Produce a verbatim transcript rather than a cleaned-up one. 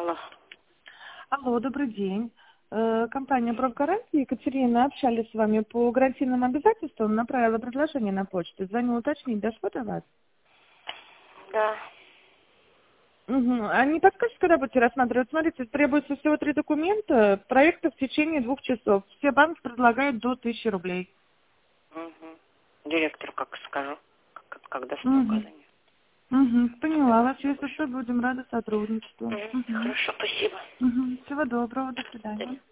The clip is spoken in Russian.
Алло. Алло, добрый день. Э, Компания «Профгарантия», Екатерина, общались с вами по гарантийным обязательствам, направила предложение на почту. Звоню уточнить, дошло до вас? Да. Угу. А не подскажете, когда будете рассматривать? Смотрите, требуется всего три документа, проекта в течение двух часов. Все банки предлагают до тысячи рублей. Угу. Директору как скажу, как, как даст мне Угу. указание. Угу. Поняла вас. Если что, будем рады сотрудничеству. Угу. Угу. Хорошо, спасибо. Угу. Всего доброго, до До свидания. свидания.